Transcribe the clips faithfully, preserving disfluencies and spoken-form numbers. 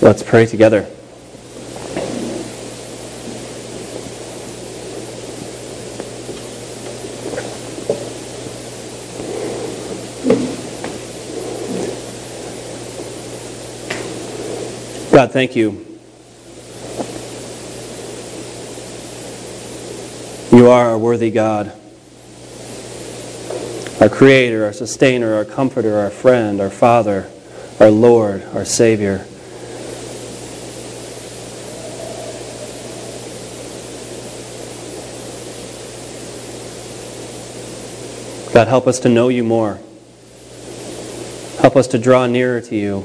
Let's pray together. God, thank you. You are our worthy God, our Creator, our Sustainer, our Comforter, our Friend, our Father, our Lord, our Savior. God, help us to know you more. Help us to draw nearer to you.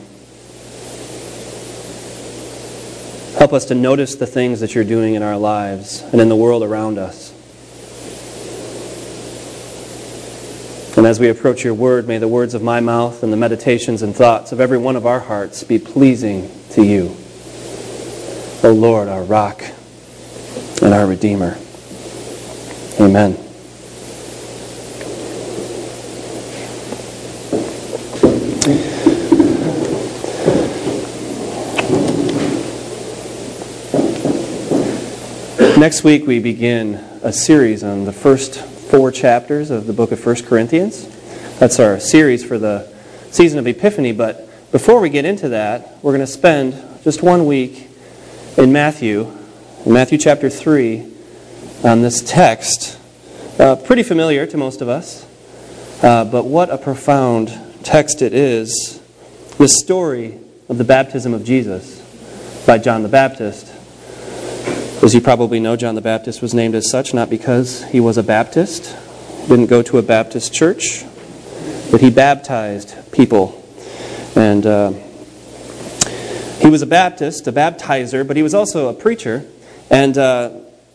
Help us to notice the things that you're doing in our lives and in the world around us. And as we approach your word, may the words of my mouth and the meditations and thoughts of every one of our hearts be pleasing to you, O Lord, our rock and our Redeemer. Amen. Next week we begin a series on the first four chapters of the book of First Corinthians. That's our series for the season of Epiphany, but before we get into that, we're going to spend just one week in Matthew, in Matthew chapter three, on this text. Uh, pretty familiar to most of us, uh, but what a profound text it is. The story of the baptism of Jesus by John the Baptist. As you probably know, John the Baptist was named as such not because he was a Baptist, didn't go to a Baptist church, but he baptized people. And uh, he was a Baptist, a baptizer, but he was also a preacher. And uh,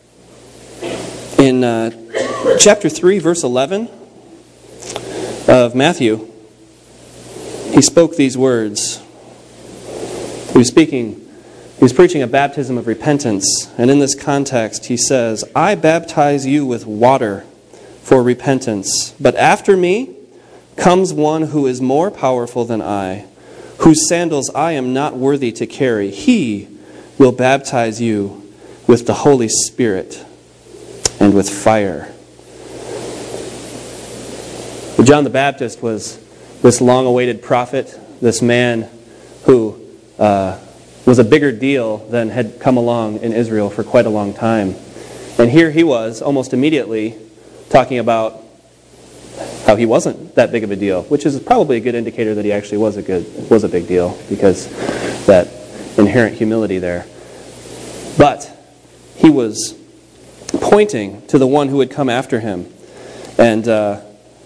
in uh, chapter three, verse eleven of Matthew, he spoke these words. He was speaking He was preaching a baptism of repentance, and in this context he says, I baptize you with water for repentance, but after me comes one who is more powerful than I, whose sandals I am not worthy to carry. He will baptize you with the Holy Spirit and with fire. John the Baptist was this long-awaited prophet, this man who uh, was a bigger deal than had come along in Israel for quite a long time. And here he was, almost immediately, talking about how he wasn't that big of a deal, which is probably a good indicator that he actually was a good was a big deal, because that inherent humility there. But he was pointing to the one who would come after him. And uh,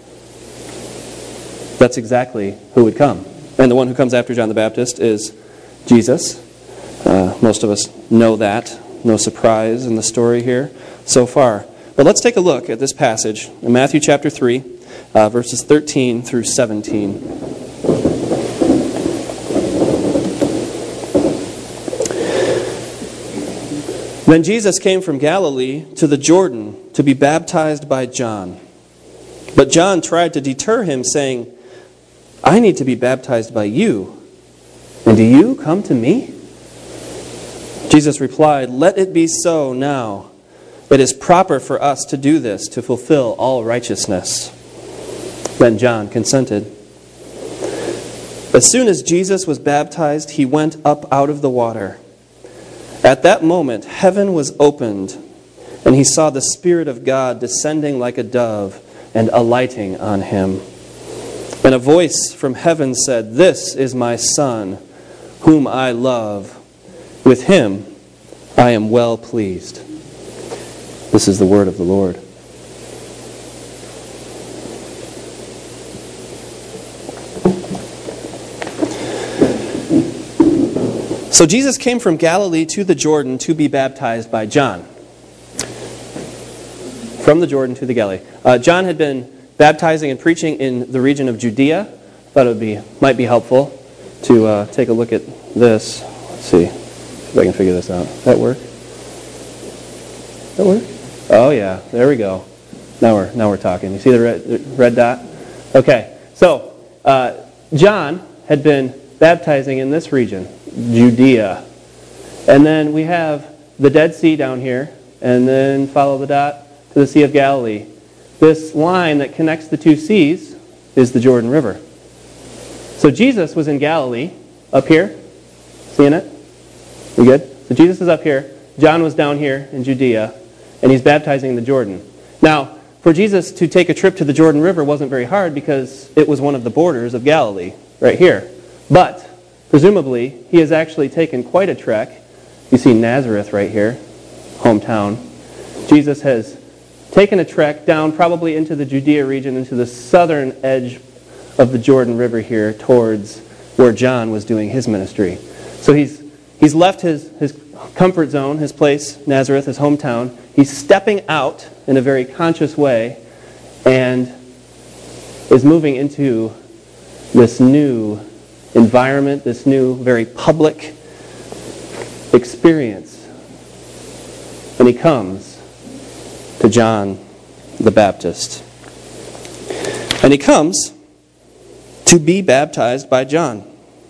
that's exactly who would come. And the one who comes after John the Baptist is Jesus. Uh, most of us know that. No surprise in the story here so far. But let's take a look at this passage in Matthew chapter three, uh, verses thirteen through seventeen. Then Jesus came from Galilee to the Jordan to be baptized by John. But John tried to deter him, saying, I need to be baptized by you, and do you come to me? Jesus replied, Let it be so now. It is proper for us to do this to fulfill all righteousness. Then John consented. As soon as Jesus was baptized, he went up out of the water. At that moment, heaven was opened, and he saw the Spirit of God descending like a dove and alighting on him. And a voice from heaven said, This is my Son, whom I love. With him I am well pleased. This is the word of the Lord. So Jesus came from Galilee to the Jordan to be baptized by John. From the Jordan to the Galilee. Uh, John had been baptizing and preaching in the region of Judea. Thought it would be might be helpful to uh, take a look at this. Let's see if I can figure this out. Does that work? That work? Oh yeah, there we go. Now we're now we're talking. You see the red, the red dot? Okay. So uh, John had been baptizing in this region, Judea. And then we have the Dead Sea down here, and then follow the dot to the Sea of Galilee. This line that connects the two seas is the Jordan River. So Jesus was in Galilee, up here. Seeing it? We good? So Jesus is up here. John was down here in Judea, and he's baptizing in the Jordan. Now, for Jesus to take a trip to the Jordan River wasn't very hard because it was one of the borders of Galilee, right here. But, presumably, he has actually taken quite a trek. You see Nazareth right here, hometown. Jesus has taken a trek down probably into the Judea region, into the southern edge of the Jordan River here towards where John was doing his ministry. So he's he's left his, his comfort zone, his place, Nazareth, his hometown. He's stepping out in a very conscious way and is moving into this new environment, this new, very public experience. And he comes to John the Baptist. And he comes to be baptized by John.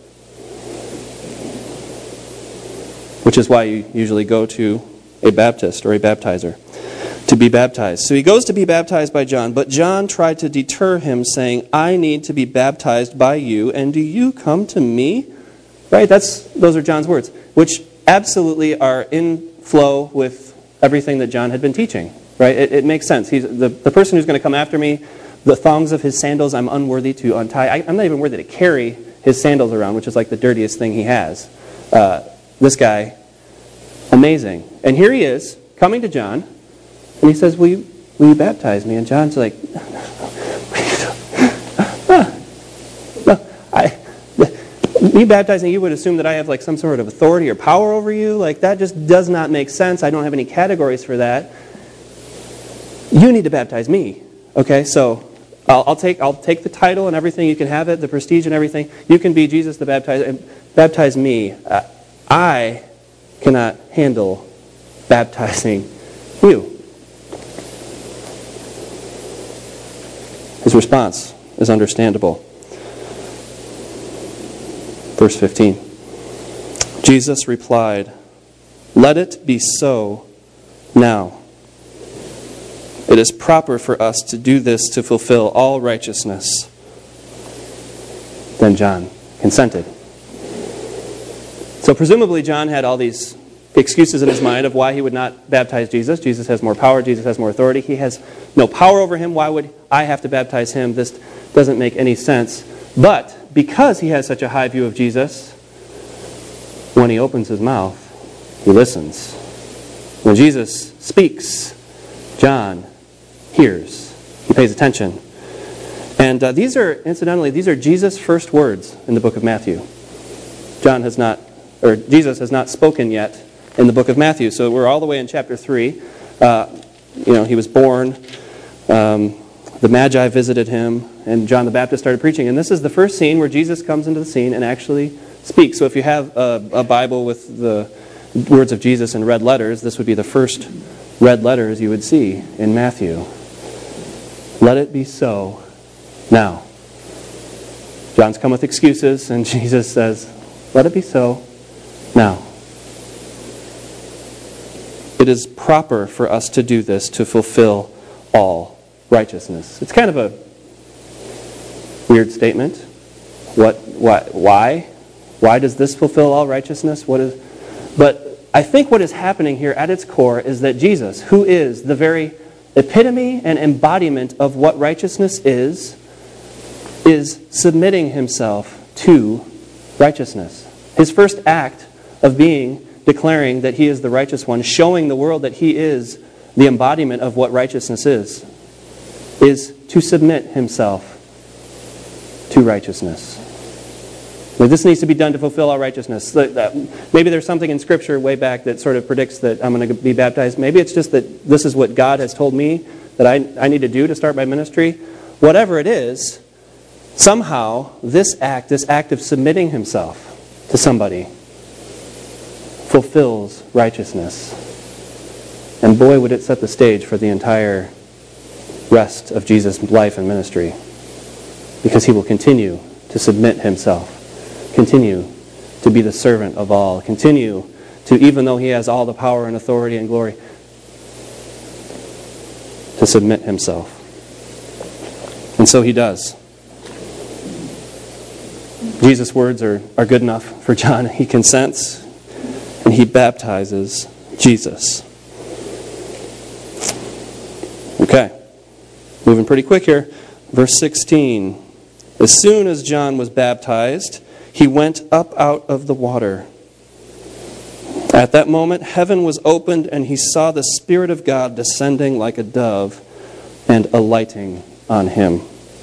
Which is why you usually go to a Baptist or a baptizer to be baptized. So he goes to be baptized by John, but John tried to deter him, saying, I need to be baptized by you, and do you come to me? Right? That's those are John's words, which absolutely are in flow with everything that John had been teaching. Right? It, it makes sense. He's the, the person who's going to come after me, the thongs of his sandals I'm unworthy to untie. I, I'm not even worthy to carry his sandals around, which is like the dirtiest thing he has. Uh, this guy, amazing. And here he is, coming to John, and he says, will you, will you baptize me? And John's like, no, I, me baptizing you would assume that I have like some sort of authority or power over you. Like that just does not make sense. I don't have any categories for that. You need to baptize me. Okay, so I'll, I'll take I'll take the title and everything. You can have it, the prestige and everything. You can be Jesus the baptizer and baptize me. Uh, I cannot handle baptizing you. His response is understandable. Verse fifteen. Jesus replied, let it be so now. It is proper for us to do this to fulfill all righteousness. Then John consented. So presumably John had all these excuses in his mind of why he would not baptize Jesus. Jesus has more power. Jesus has more authority. He has no power over him. Why would I have to baptize him? This doesn't make any sense. But because he has such a high view of Jesus, when he opens his mouth, he listens. When Jesus speaks, John hears. He pays attention. And uh, these are, incidentally, these are Jesus' first words in the book of Matthew. John has not, or Jesus has not spoken yet in the book of Matthew. So we're all the way in chapter three. Uh, you know, he was born. Um, the Magi visited him, and John the Baptist started preaching. And this is the first scene where Jesus comes into the scene and actually speaks. So if you have a, a Bible with the words of Jesus in red letters, this would be the first red letters you would see in Matthew. Let it be so now. John's come with excuses, and Jesus says, let it be so now. It is proper for us to do this to fulfill all righteousness. It's kind of a weird statement. What? Why? Why? Why does this fulfill all righteousness? What is? But I think what is happening here at its core is that Jesus, who is the very epitome and embodiment of what righteousness is, is submitting himself to righteousness. His first act of being declaring that he is the righteous one, showing the world that he is the embodiment of what righteousness is, is to submit himself to righteousness. Now, this needs to be done to fulfill all righteousness. Maybe there's something in Scripture way back that sort of predicts that I'm going to be baptized. Maybe it's just that this is what God has told me that I, I need to do to start my ministry. Whatever it is, somehow this act, this act of submitting himself to somebody, fulfills righteousness. And boy, would it set the stage for the entire rest of Jesus' life and ministry. Because he will continue to submit himself, continue to be the servant of all. Continue to, even though he has all the power and authority and glory, to submit himself. And so he does. Jesus' words are, are good enough for John. He consents and he baptizes Jesus. Okay. Moving pretty quick here. Verse sixteen. As soon as John was baptized, he went up out of the water. At that moment, heaven was opened, and he saw the Spirit of God descending like a dove and alighting on him.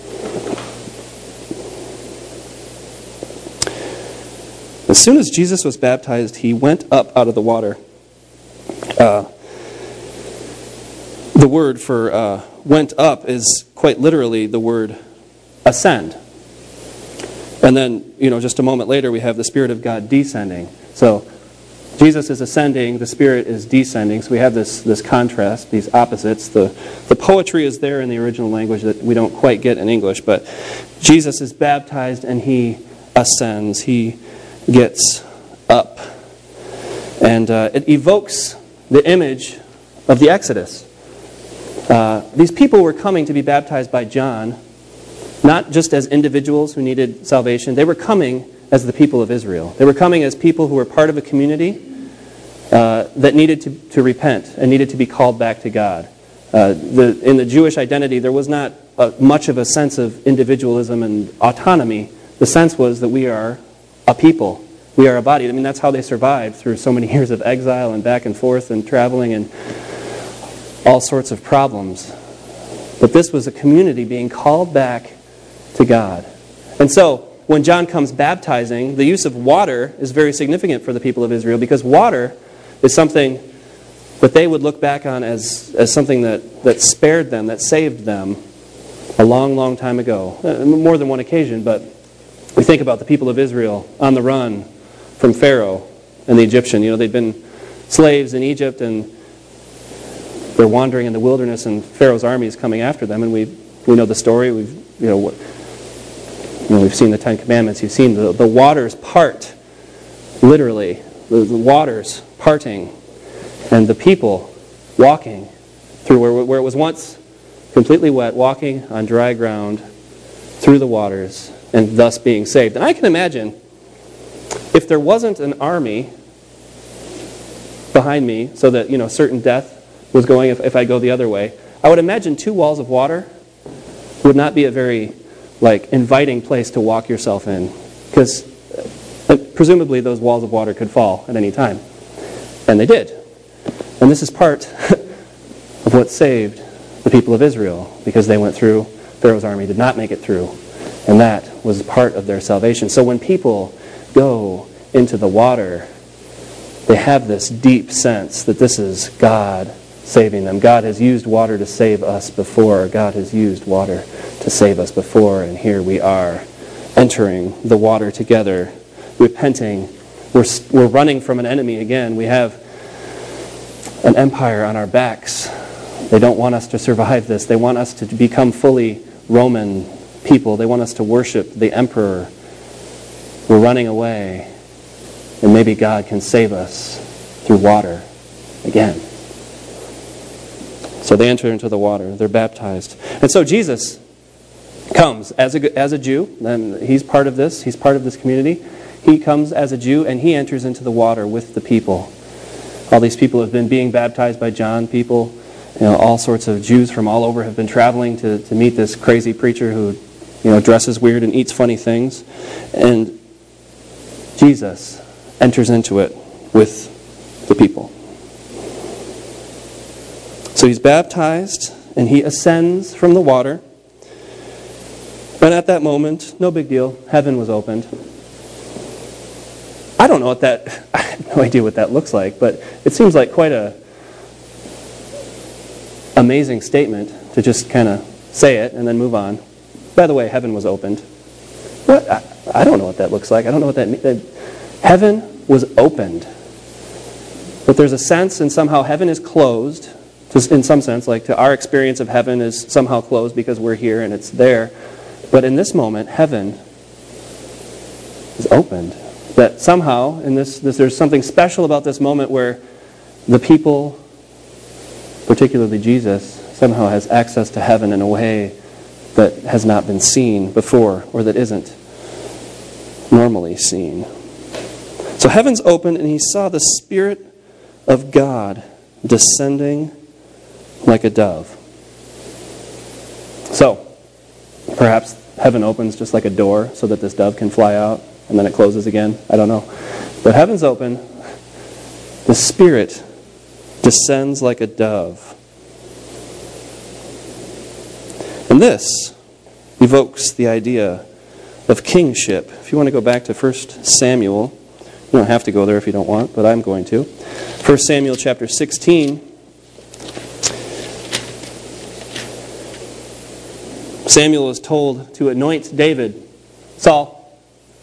As soon as Jesus was baptized, he went up out of the water. Uh, the word for uh, went up is quite literally the word ascend. And then, you know, just a moment later, we have the Spirit of God descending. So Jesus is ascending, the Spirit is descending. So we have this, this contrast, these opposites. The, the poetry is there in the original language that we don't quite get in English. But Jesus is baptized and he ascends. He gets up. And uh, it evokes the image of the Exodus. Uh, these people were coming to be baptized by John, not just as individuals who needed salvation. They were coming as the people of Israel. They were coming as people who were part of a community uh, that needed to, to repent and needed to be called back to God. Uh, the, in the Jewish identity, there was not uh, much of a sense of individualism and autonomy. The sense was that we are a people. We are a body. I mean, that's how they survived through so many years of exile and back and forth and traveling and all sorts of problems. But this was a community being called back to God. And so, when John comes baptizing, the use of water is very significant for the people of Israel, because water is something that they would look back on as, as something that, that spared them, that saved them a long, long time ago. Uh, more than one occasion, but we think about the people of Israel on the run from Pharaoh and the Egyptian. You know, they'd been slaves in Egypt, and they're wandering in the wilderness, and Pharaoh's army is coming after them, and we we know the story. We've you know what. You know, we've seen the Ten Commandments. You've seen the, the waters part, literally, the, the waters parting, and the people walking through where, where it was once completely wet, walking on dry ground through the waters, and thus being saved. And I can imagine, if there wasn't an army behind me, so that, you know, certain death was going if, if I go the other way, I would imagine two walls of water would not be a very like inviting place to walk yourself in, because presumably those walls of water could fall at any time, and they did. And this is part of what saved the people of Israel, because they went through. Pharaoh's army did not make it through, and that was part of their salvation. So when people go into the water, they have this deep sense that this is God saving them. God has used water to save us before. God has used water to save us before, and here we are entering the water together, repenting. We're, we're running from an enemy again. We have an empire on our backs. They don't want us to survive this. They want us to become fully Roman people. They want us to worship the emperor. We're running away, and maybe God can save us through water again. So they enter into the water. They're baptized. And so Jesus comes as a, as a Jew, and he's part of this. He's part of this community. He comes as a Jew, and he enters into the water with the people. All these people have been being baptized by John. People, you know, all sorts of Jews from all over have been traveling to, to meet this crazy preacher who, you know, dresses weird and eats funny things. And Jesus enters into it with the people. So he's baptized, and he ascends from the water. And at that moment, no big deal, heaven was opened. I don't know what that, I have no idea what that looks like, but it seems like quite a amazing statement to just kind of say it and then move on. By the way, heaven was opened. What? I, I don't know what that looks like. I don't know what that means. Heaven was opened. But there's a sense, and somehow heaven is closed, in some sense, like to our experience of heaven is somehow closed because we're here and it's there. But in this moment, heaven is opened. That somehow, in this, this, there's something special about this moment where the people, particularly Jesus, somehow has access to heaven in a way that has not been seen before, or that isn't normally seen. So heavens opened, and he saw the Spirit of God descending like a dove. So, perhaps heaven opens just like a door so that this dove can fly out, and then it closes again. I don't know. But heavens open, the Spirit descends like a dove. And this evokes the idea of kingship. If you want to go back to First Samuel, you don't have to go there if you don't want, but I'm going to. First Samuel chapter sixteen. Samuel is told to anoint David. Saul,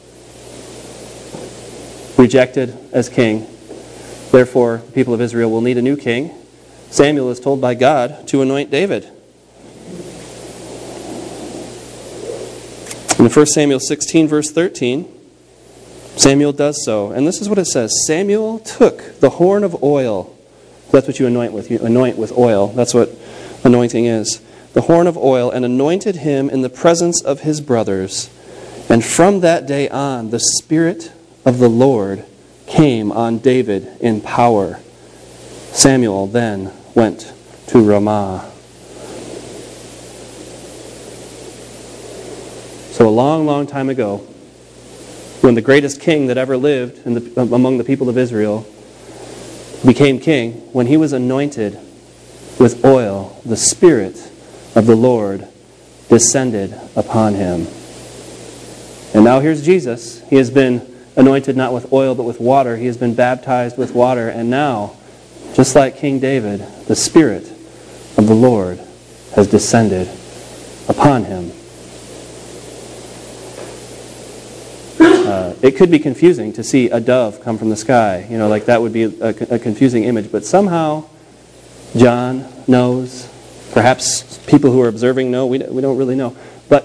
rejected as king. Therefore, the people of Israel will need a new king. Samuel is told by God to anoint David. In First Samuel sixteen, verse thirteen, Samuel does so. And this is what it says. Samuel took the horn of oil. That's what you anoint with. You anoint with oil. That's what anointing is. The horn of oil, and anointed him in the presence of his brothers. And from that day on, the Spirit of the Lord came on David in power. Samuel then went to Ramah. So a long, long time ago, when the greatest king that ever lived in the, among the people of Israel became king, when he was anointed with oil, the Spirit of the Lord descended upon him. And now here's Jesus. He has been anointed not with oil but with water. He has been baptized with water. And now, just like King David, the Spirit of the Lord has descended upon him. Uh, it could be confusing to see a dove come from the sky. You know, like that would be a, a confusing image. But somehow, John knows. Perhaps people who are observing know. We, we don't really know. But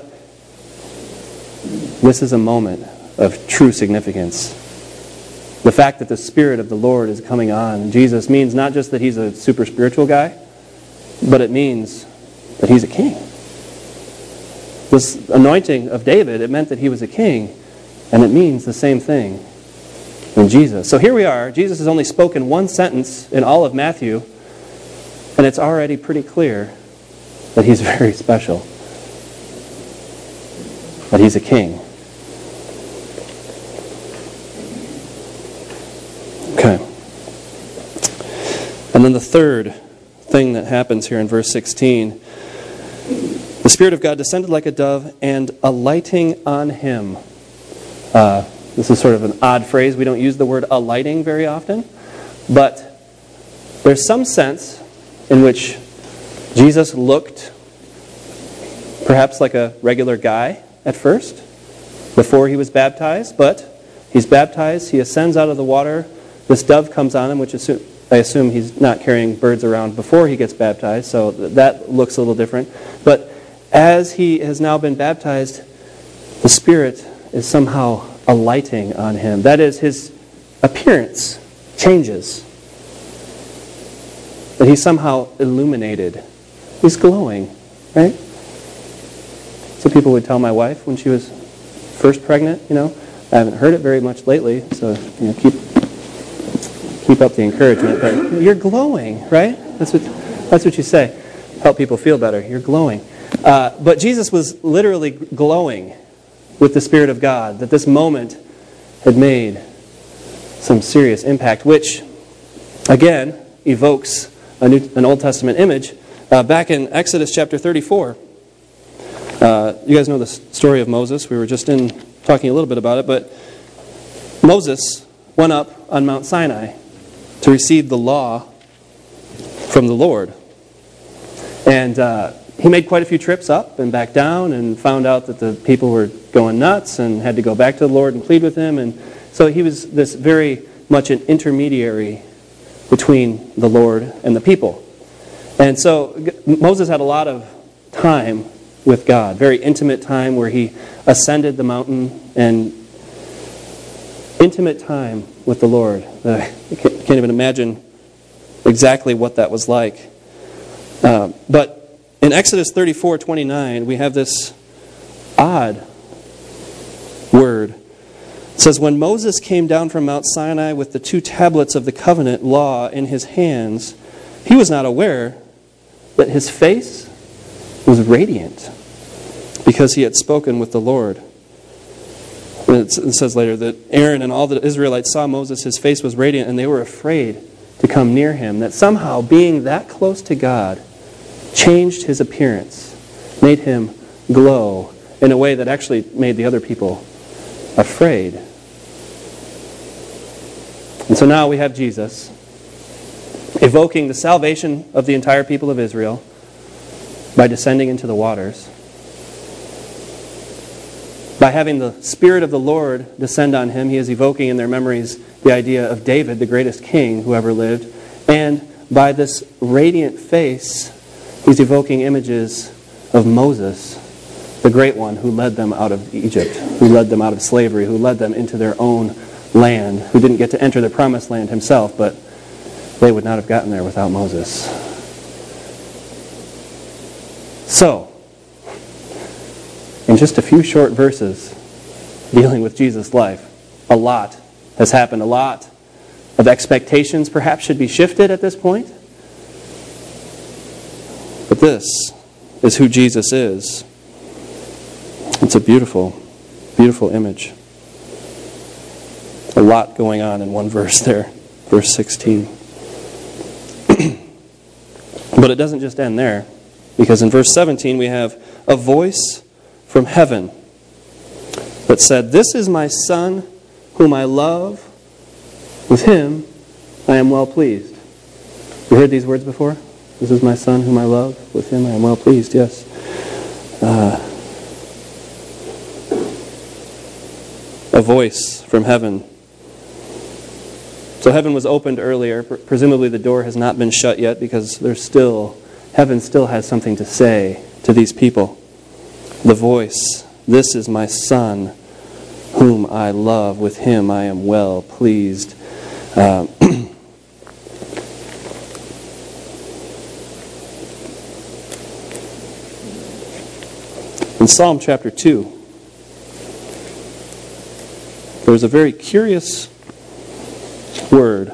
this is a moment of true significance. The fact that the Spirit of the Lord is coming on Jesus means not just that he's a super spiritual guy, but it means that he's a king. This anointing of David, it meant that he was a king. And it means the same thing in Jesus. So here we are. Jesus has only spoken one sentence in all of Matthew, and it's already pretty clear that he's very special. That he's a king. Okay. And then the third thing that happens here in verse sixteen, the Spirit of God descended like a dove, and alighting on him. Uh, this is sort of an odd phrase. We don't use the word alighting very often. But there's some sense in which Jesus looked perhaps like a regular guy at first, before he was baptized. But he's baptized. He ascends out of the water. This dove comes on him, which assume, I assume he's not carrying birds around before he gets baptized. So that looks a little different. But as he has now been baptized, the Spirit is somehow alighting on him. That is, his appearance changes. That he's somehow illuminated. He's glowing, right? So people would tell my wife when she was first pregnant, you know. I haven't heard it very much lately, so you know, keep keep up the encouragement. But you're glowing, right? That's what that's what you say. Help people feel better. You're glowing. Uh, but Jesus was literally glowing with the Spirit of God, that this moment had made some serious impact, which, again, evokes a new, an Old Testament image. Uh, back in Exodus chapter thirty-four, uh, you guys know the story of Moses. We were just in talking a little bit about it, but Moses went up on Mount Sinai to receive the law from the Lord. And uh, he made quite a few trips up and back down and found out that the people were going nuts and had to go back to the Lord and plead with him. And so he was this very much an intermediary between the Lord and the people. And so Moses had a lot of time with God, very intimate time where he ascended the mountain and intimate time with the Lord. I can't even imagine exactly what that was like. Uh, but in Exodus thirty-four twenty-nine, we have this odd word. It says, when Moses came down from Mount Sinai with the two tablets of the covenant law in his hands, he was not aware that his face was radiant because he had spoken with the Lord. And it says later that Aaron and all the Israelites saw Moses, his face was radiant, and they were afraid to come near him. That somehow being that close to God changed his appearance, made him glow in a way that actually made the other people afraid. And so now we have Jesus evoking the salvation of the entire people of Israel by descending into the waters. By having the Spirit of the Lord descend on him, he is evoking in their memories the idea of David, the greatest king who ever lived. And by this radiant face, he's evoking images of Moses, the great one who led them out of Egypt, who led them out of slavery, who led them into their own land, who didn't get to enter the promised land himself, but they would not have gotten there without Moses. So, in just a few short verses dealing with Jesus' life, a lot has happened. A lot of expectations perhaps should be shifted at this point. But this is who Jesus is. It's a beautiful, beautiful image. A lot going on in one verse there, verse sixteen. But it doesn't just end there, because in verse seventeen we have a voice from heaven that said, "This is my Son, whom I love. With him I am well pleased." You heard these words before? This is my Son, whom I love. With him I am well pleased. Yes. Uh, a voice from heaven. So heaven was opened earlier. Presumably the door has not been shut yet, because there's still, heaven still has something to say to these people. The voice, "This is my Son, whom I love. With him I am well pleased." Uh, in Psalm chapter two, there's a very curious word.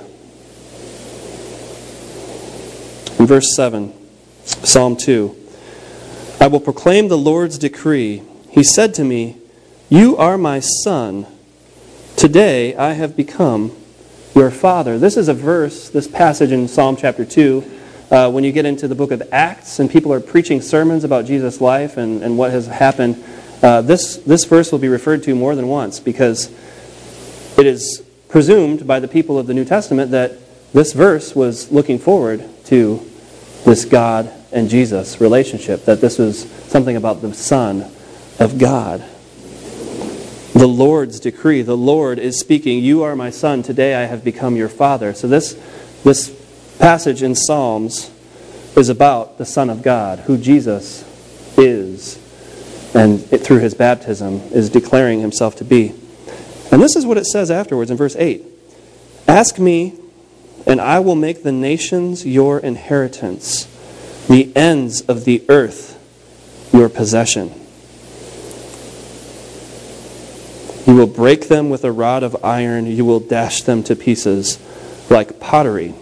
In verse seven, Psalm two, "I will proclaim the Lord's decree. He said to me, 'You are my son. Today I have become your father.'" This is a verse, this passage in Psalm chapter two, uh, when you get into the book of Acts and people are preaching sermons about Jesus' life and, and what has happened, uh, this, this verse will be referred to more than once, because it is presumed by the people of the New Testament that this verse was looking forward to this God and Jesus relationship, that this was something about the Son of God. The Lord's decree. The Lord is speaking, "You are my Son, today I have become your Father." So this, this passage in Psalms is about the Son of God, who Jesus is, and it, through his baptism is declaring himself to be. And this is what it says afterwards in verse eight. "Ask me, and I will make the nations your inheritance, the ends of the earth your possession. You will break them with a rod of iron. You will dash them to pieces like pottery."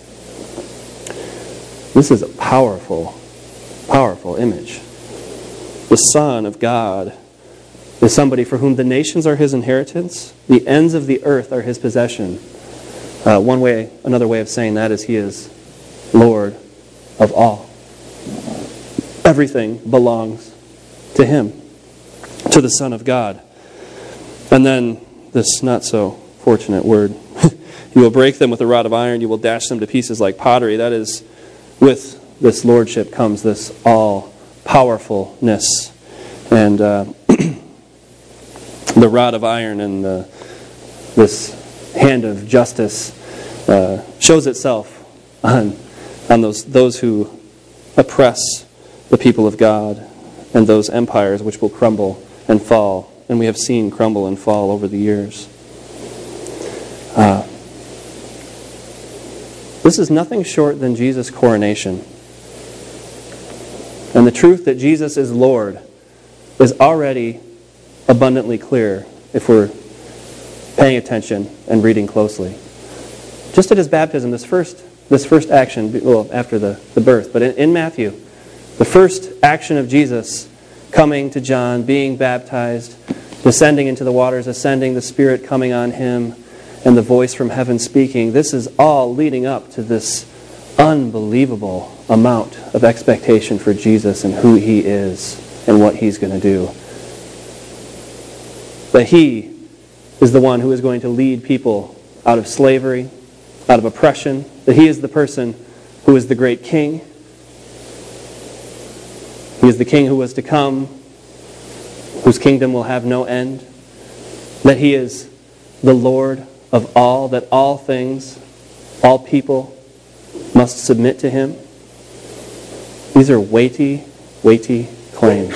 This is a powerful, powerful image. The Son of God is somebody for whom the nations are his inheritance, the ends of the earth are his possession. Uh, one way, another way of saying that is he is Lord of all. Everything belongs to him, to the Son of God. And then this not so fortunate word, "You will break them with a rod of iron, you will dash them to pieces like pottery." That is, with this lordship comes this all-powerfulness. And uh, the rod of iron and the, this hand of justice uh, shows itself on, on those, those who oppress the people of God and those empires which will crumble and fall. And we have seen crumble and fall over the years. Uh, this is nothing short than Jesus' coronation. And the truth that Jesus is Lord is already abundantly clear if we're paying attention and reading closely. Just at his baptism, this first this first action, well, after the, the birth, but in, in Matthew, the first action of Jesus coming to John, being baptized, descending into the waters, ascending, the Spirit coming on him, and the voice from heaven speaking, this is all leading up to this unbelievable amount of expectation for Jesus and who he is and what he's going to do. That he is the one who is going to lead people out of slavery, out of oppression, that he is the person who is the great king. He is the king who was to come, whose kingdom will have no end. That he is the Lord of all, that all things, all people must submit to him. These are weighty, weighty claims.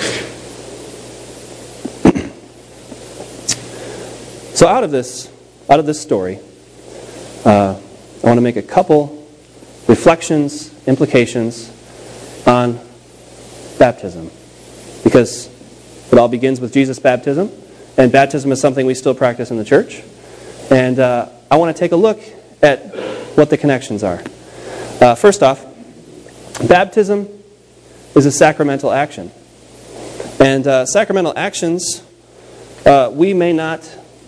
So out of this, out of this story, uh, I want to make a couple reflections, implications on baptism. Because it all begins with Jesus' baptism, and baptism is something we still practice in the church. And uh, I want to take a look at what the connections are. Uh, first off, baptism is a sacramental action. And uh, sacramental actions, uh, we may not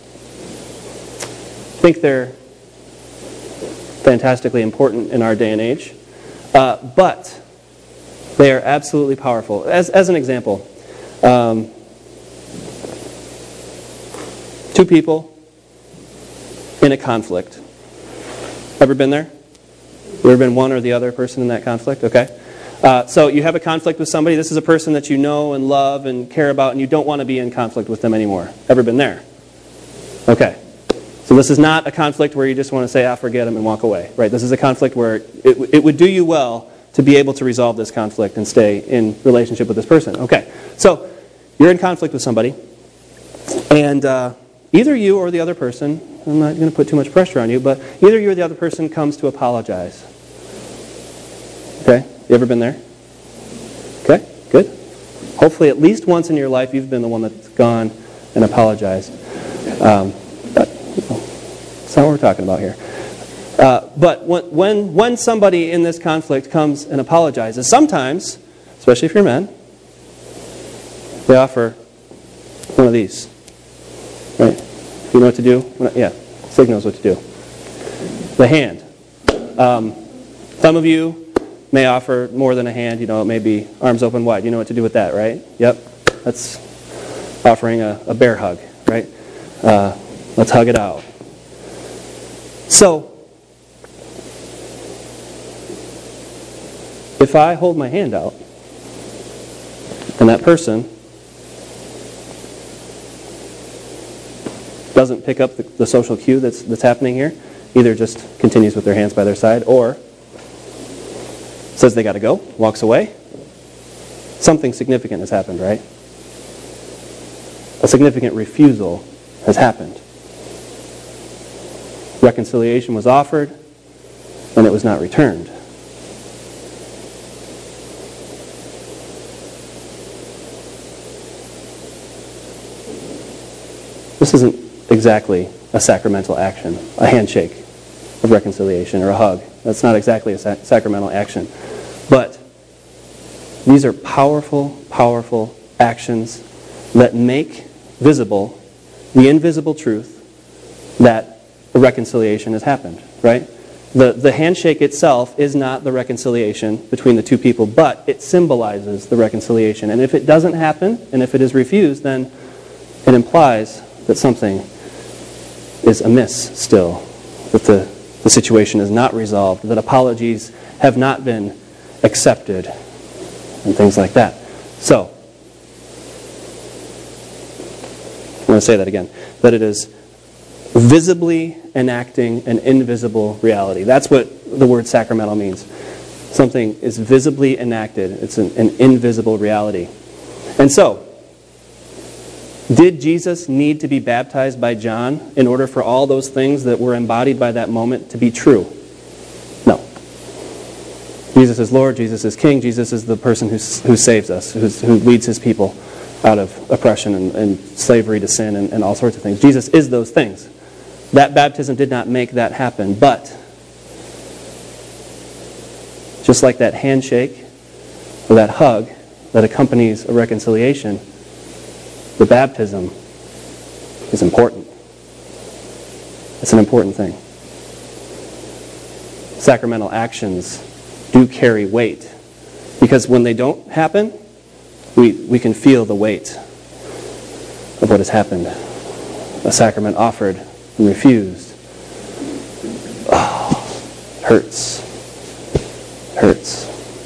think they're fantastically important in our day and age, uh, but they are absolutely powerful. As, as an example, um, two people in a conflict. Ever been there? You ever been one or the other person in that conflict? Okay. Uh, so you have a conflict with somebody. This is a person that you know and love and care about, and you don't want to be in conflict with them anymore. Ever been there? Okay. So this is not a conflict where you just want to say, ah, forget them and walk away. Right? This is a conflict where it, it would do you well to be able to resolve this conflict and stay in relationship with this person. Okay. So you're in conflict with somebody, and uh, either you or the other person, I'm not going to put too much pressure on you, but either you or the other person comes to apologize. Okay? You ever been there? Okay? Good. Hopefully at least once in your life you've been the one that's gone and apologized. Um, but you know, that's not what we're talking about here. Uh, but when, when, when somebody in this conflict comes and apologizes, sometimes, especially if you're men, they offer one of these. Right? You know what to do? Yeah, Sig knows what to do. The hand. Um, some of you may offer more than a hand. You know, it may be arms open wide. You know what to do with that, right? Yep. That's offering a, a bear hug, right? Uh, let's hug it out. So, if I hold my hand out, and that person doesn't pick up the, the social cue that's that's happening here, either just continues with their hands by their side or says they got to go, walks away, something significant has happened, right? A significant refusal has happened. Reconciliation was offered, and it was not returned. This isn't exactly a sacramental action, a handshake of reconciliation or a hug. That's not exactly a sac- sacramental action. But these are powerful, powerful actions that make visible the invisible truth that a reconciliation has happened, right? The, the handshake itself is not the reconciliation between the two people, but it symbolizes the reconciliation. And if it doesn't happen, and if it is refused, then it implies that something is amiss still, that the, the situation is not resolved, that apologies have not been accepted, and things like that. So, I'm going to say that again, that it is visibly enacting an invisible reality. That's what the word sacramental means. Something is visibly enacted. It's an, an invisible reality. And so, Did Jesus need to be baptized by John in order for all those things that were embodied by that moment to be true? No. Jesus is Lord, Jesus is King, Jesus is the person who, who saves us, who's, who leads his people out of oppression and, and slavery to sin and, and all sorts of things. Jesus is those things. That baptism did not make that happen, but just like that handshake or that hug that accompanies a reconciliation, the baptism is important. It's an important thing. Sacramental actions do carry weight, because when they don't happen, we, we can feel the weight of what has happened. A sacrament offered and refused. Oh, it hurts. It hurts.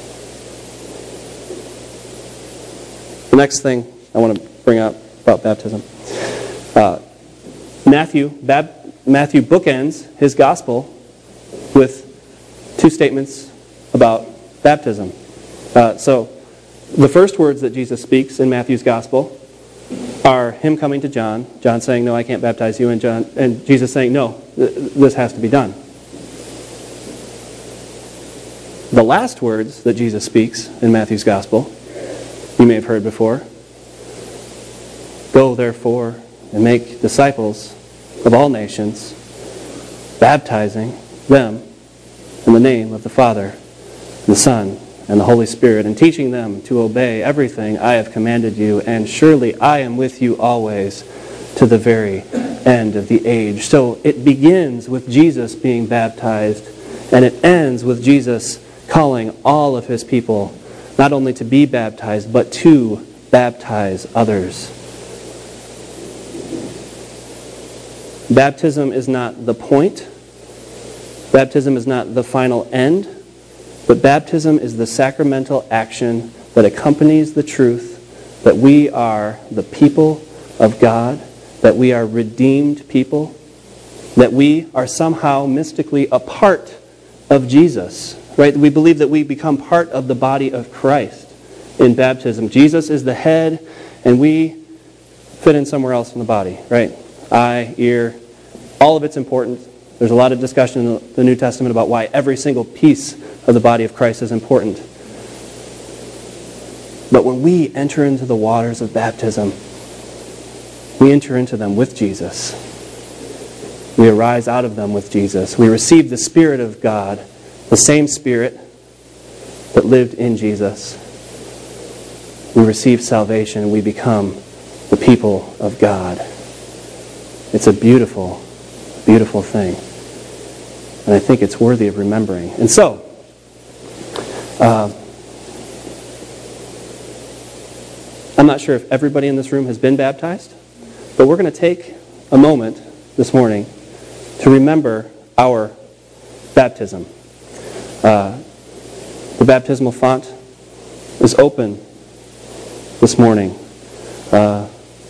The next thing I want to bring up about baptism. Uh, Matthew, Bab- Matthew bookends his gospel with two statements about baptism. Uh, so, the first words that Jesus speaks in Matthew's gospel are him coming to John, John saying, "No, I can't baptize you," and John and Jesus saying, "No, th- this has to be done." The last words that Jesus speaks in Matthew's gospel, you may have heard before. "Go, therefore, and make disciples of all nations, baptizing them in the name of the Father, and the Son, and the Holy Spirit, and teaching them to obey everything I have commanded you, and surely I am with you always to the very end of the age." So it begins with Jesus being baptized, and it ends with Jesus calling all of his people not only to be baptized, but to baptize others. Baptism is not the point. Baptism is not the final end. But baptism is the sacramental action that accompanies the truth that we are the people of God, that we are redeemed people, that we are somehow mystically a part of Jesus. Right? We believe that we become part of the body of Christ in baptism. Jesus is the head, and we fit in somewhere else in the body. Right? Eye, ear, all of it's important. There's a lot of discussion in the New Testament about why every single piece of the body of Christ is important. But when we enter into the waters of baptism, we enter into them with Jesus. We arise out of them with Jesus. We receive the Spirit of God, the same Spirit that lived in Jesus. We receive salvation and we become the people of God. It's a beautiful, beautiful thing. And I think it's worthy of remembering. And so, uh, I'm not sure if everybody in this room has been baptized, but we're going to take a moment this morning to remember our baptism. Uh, the baptismal font is open this morning. Uh,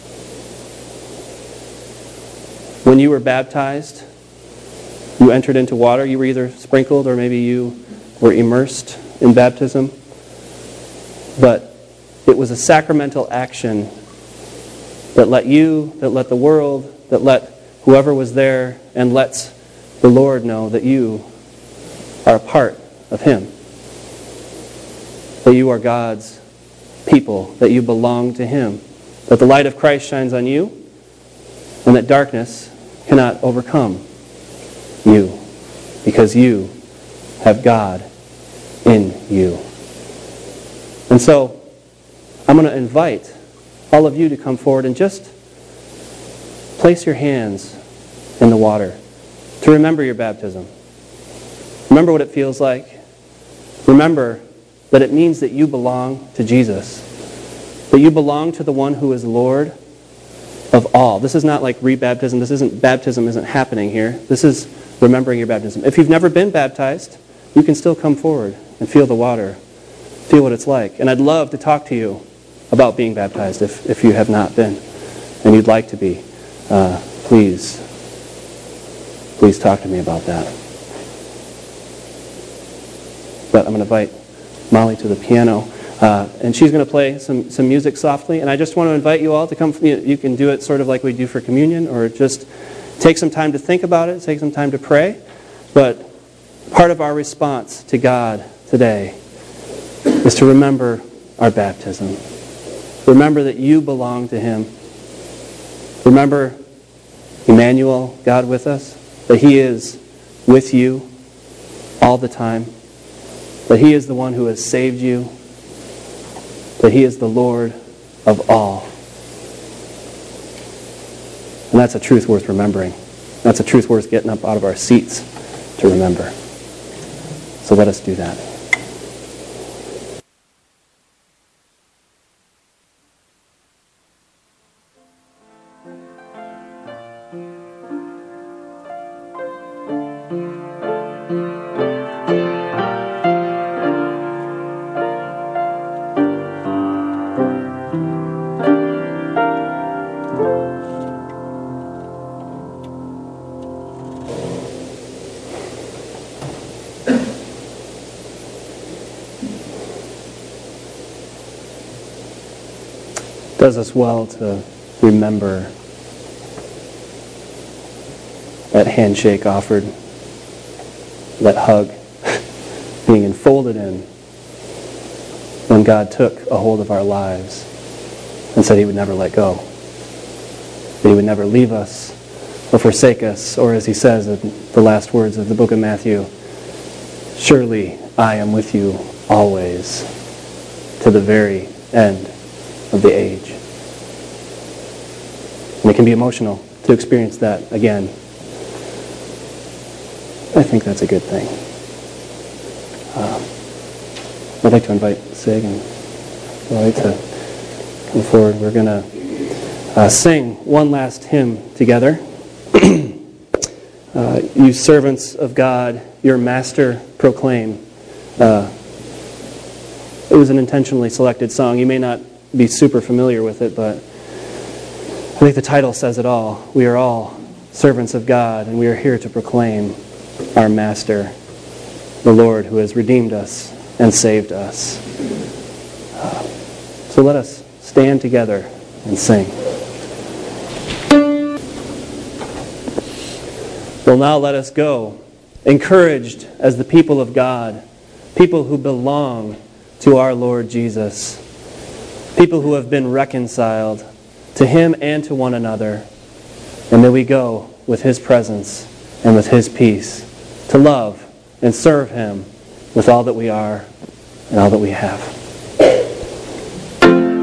when you were baptized, you entered into water. You were either sprinkled or maybe you were immersed in baptism. But it was a sacramental action that let you, that let the world, that let whoever was there, and lets the Lord know that you are a part of Him. That you are God's people, that you belong to Him. That the light of Christ shines on you, and that darkness cannot overcome you, because you have God in you. And so, I'm going to invite all of you to come forward and just place your hands in the water to remember your baptism. Remember what it feels like. Remember that it means that you belong to Jesus. That you belong to the one who is Lord of all. This is not like rebaptism. This isn't, baptism isn't happening here. This is remembering your baptism. If you've never been baptized, you can still come forward and feel the water. Feel what it's like. And I'd love to talk to you about being baptized if, if you have not been and you'd like to be. Uh, please, please talk to me about that. But I'm going to invite Molly to the piano. Uh, and she's going to play some, some music softly. And I just want to invite you all to come. You, you can do it sort of like we do for communion, or just take some time to think about it, take some time to pray. But part of our response to God today is to remember our baptism. Remember that you belong to Him. Remember Emmanuel, God with us, that He is with you all the time, that He is the one who has saved you, that He is the Lord of all. And that's a truth worth remembering. That's a truth worth getting up out of our seats to remember. So let us do that. It does us well to remember that handshake offered, that hug being enfolded in when God took a hold of our lives and said He would never let go, that He would never leave us or forsake us, or as He says in the last words of the book of Matthew, surely I am with you always to the very end of the age. And it can be emotional to experience that again. I think that's a good thing. Uh, I'd like to invite Sig and Lloyd to come forward. We're going to uh, sing one last hymn together. uh, you servants of God, your master proclaim. Uh, it was an intentionally selected song. You may not be super familiar with it, but I think the title says it all. We are all servants of God, and we are here to proclaim our Master, the Lord who has redeemed us and saved us. Uh, so let us stand together and sing. Well, now let us go, encouraged as the people of God, people who belong to our Lord Jesus, people who have been reconciled to Him and to one another. And may we go with His presence and with His peace to love and serve Him with all that we are and all that we have.